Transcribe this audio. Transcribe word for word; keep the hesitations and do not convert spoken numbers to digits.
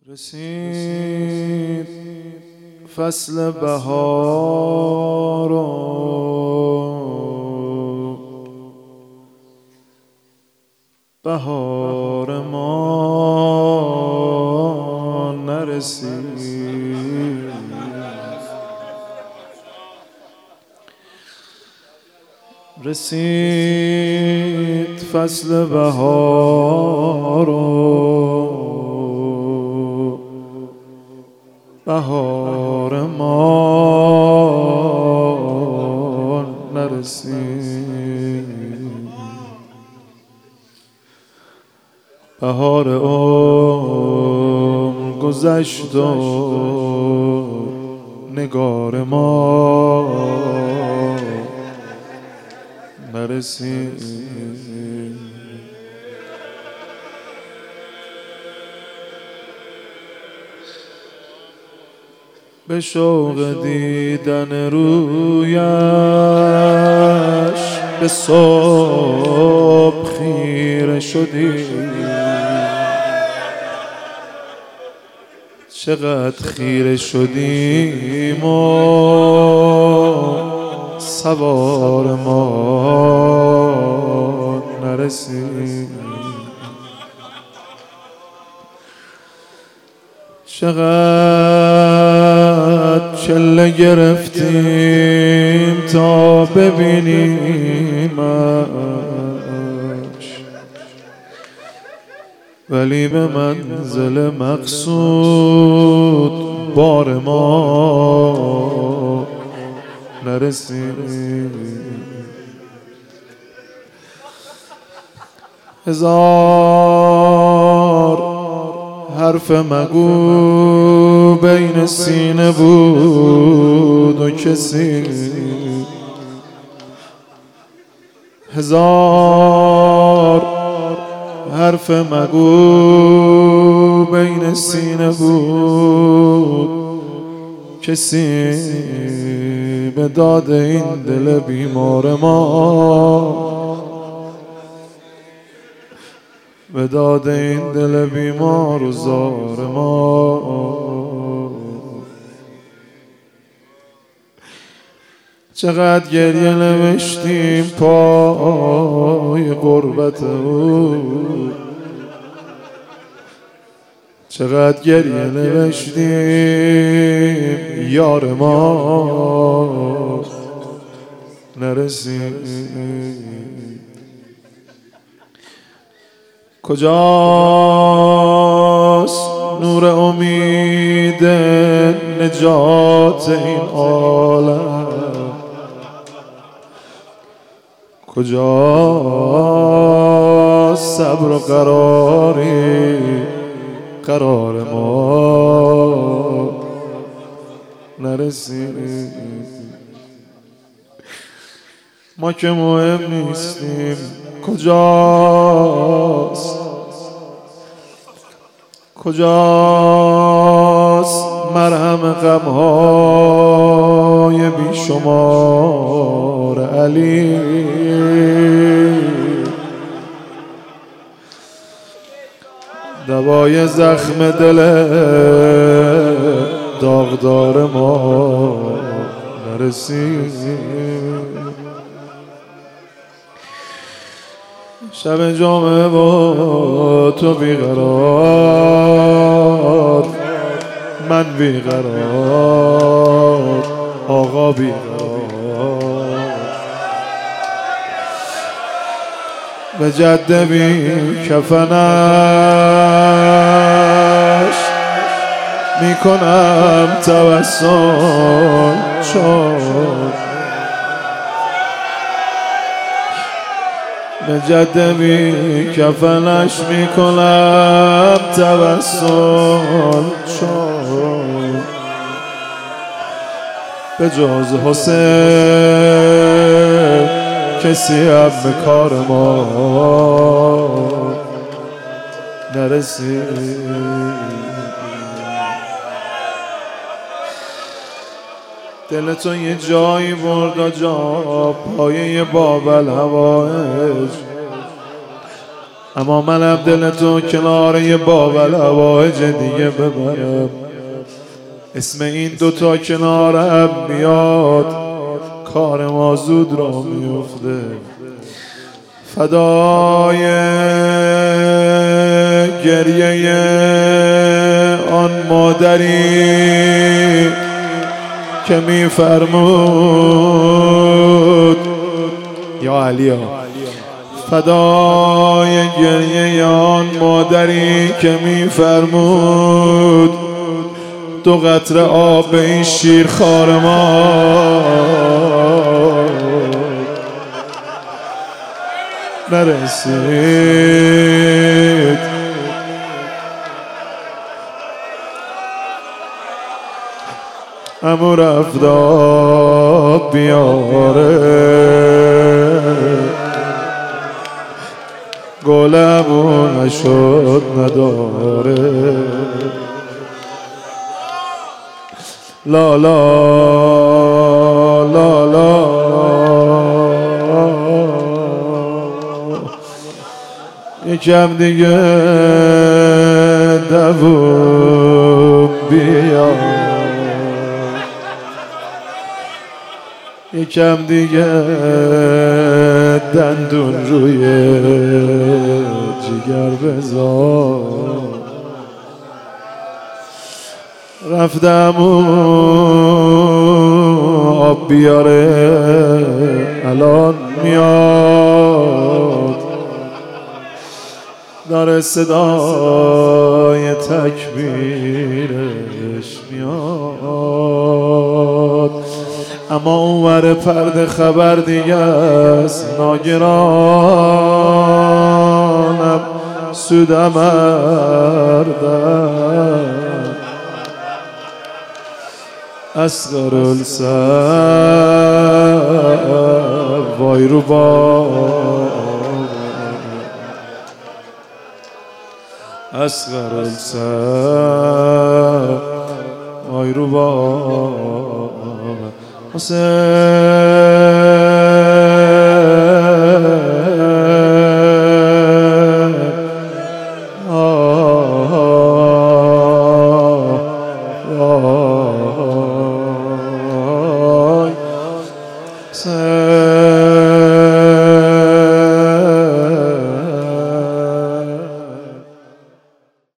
رسید فصل بهار و بهار ما نرسید. رسید فصل بهار و بهار ما نرسید. بهار عمر گذشت و نگار ما نرسید. به شوق دیدن رویش به صبح خیره شدیم. چقدر خیره شدیم و سوار ما نرسید. چقدر چله گرفتیم تا ببینیمش، ولی به منزل مقصود بار ما نرسید. هزار حرف مگو بین سینه بود و کسی، هزار حرف مگو بین سینه بود کسی، به داد این دل بیمار ما، به داد این دل بیمار و زار ما. چقدر گریه نوشتیم پای غربت او، چقدر گریه نوشتیم یار ما نرسید. کجاست نور امید نجات این عالم؟ کجاست صبر و قراری قرار ما نرسید؟ ما که مهم نیستیم. کجاست کجاست مرهم غمهای بیشمار علی؟ دوای زخم دل داغدار ما نرسید. شب جمعه با تو بیقرار، من بیقرار، آقا بیقرار، به جده بی کفنش میکنم توسل، چون به جده بی کفنش میکنم توسل، چون به جز حسین کسی هم به کار ما نرسید. دل تو یه جایی برد جا پایه بابل هوایج، اما منم دل تو کنار یه بابل هواج دیگه ببرم. اسم این دوتا کنارم میاد کار ما زود را میفته. فدای گریه آن مادری که میفرمود یا علیا، فدای گریه آن مادری که میفرمود دو قطره آب به این شیرخوار ما نرسید. امو رفت آب بیاره گلمو نشد نداره. لا لا لا لا یکم دیگه دووم بیا، یکم دیگه دندون روی جگر بذار. رفتم آب بیاره الان میاد، داره صدای تکبیرش میاد. اما اونور پرده خبر دیگه است، ناگرانم سودم اردم اصغر السر وای رو با اصغر السر وای رو با حسین